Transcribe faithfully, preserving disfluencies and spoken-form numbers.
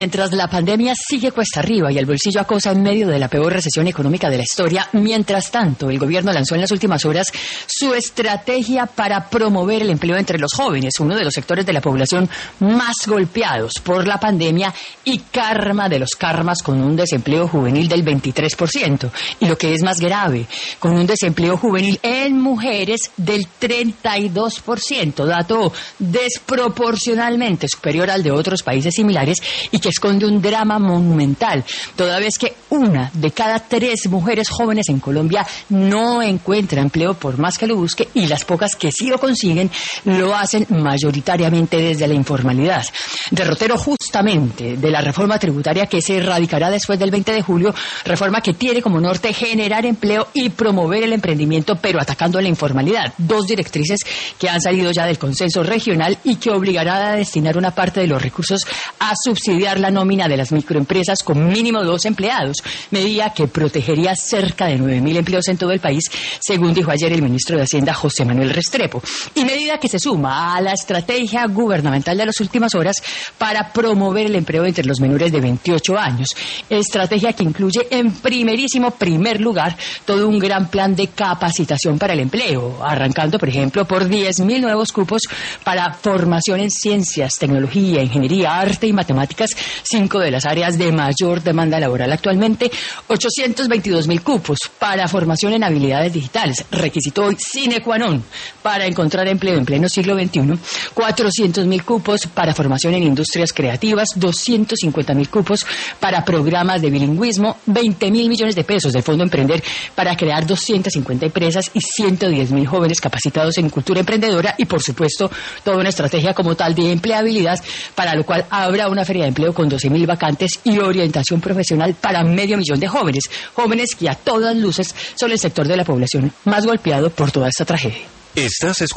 Mientras la pandemia sigue cuesta arriba y el bolsillo acosa en medio de la peor recesión económica de la historia, mientras tanto, el gobierno lanzó en las últimas horas su estrategia para promover el empleo entre los jóvenes, uno de los sectores de la población más golpeados por la pandemia y karma de los karmas, con un desempleo juvenil del veintitrés por ciento. Y lo que es más grave, con un desempleo juvenil en mujeres del treinta y dos por ciento, dato desproporcionalmente superior al de otros países similares y que esconde un drama monumental, toda vez que una de cada tres mujeres jóvenes en Colombia no encuentra empleo por más que lo busque, y las pocas que sí lo consiguen lo hacen mayoritariamente desde la informalidad. Derrotero justamente de la reforma tributaria que se erradicará después del veinte de julio, reforma que tiene como norte generar empleo y promover el emprendimiento, pero atacando la informalidad. Dos directrices que han salido ya del consenso regional y que obligará a destinar una parte de los recursos a subsidiar la nómina de las microempresas con mínimo dos empleados, medida que protegería cerca de nueve mil empleos en todo el país, según dijo ayer el ministro de Hacienda, José Manuel Restrepo, y medida que se suma a la estrategia gubernamental de las últimas horas para promover el empleo entre los menores de veintiocho años, estrategia que incluye en primerísimo primer lugar todo un gran plan de capacitación para el empleo, arrancando, por ejemplo, por diez mil nuevos cupos para formación en ciencias, tecnología, ingeniería, arte y matemáticas, cinco de las áreas de mayor demanda laboral actualmente, ochocientos veintidós mil cupos para formación en habilidades digitales, requisito hoy sine qua non para encontrar empleo en pleno siglo veintiuno, cuatrocientos mil cupos para formación en industrias creativas, doscientos cincuenta mil cupos para programas de bilingüismo, veinte mil millones de pesos del Fondo Emprender para crear doscientas cincuenta empresas y ciento diez mil jóvenes capacitados en cultura emprendedora, y por supuesto toda una estrategia como tal de empleabilidad, para lo cual habrá una feria de empleo con doce mil vacantes y orientación profesional para medio millón de jóvenes, jóvenes que a todas luces son el sector de la población más golpeado por toda esta tragedia. Estás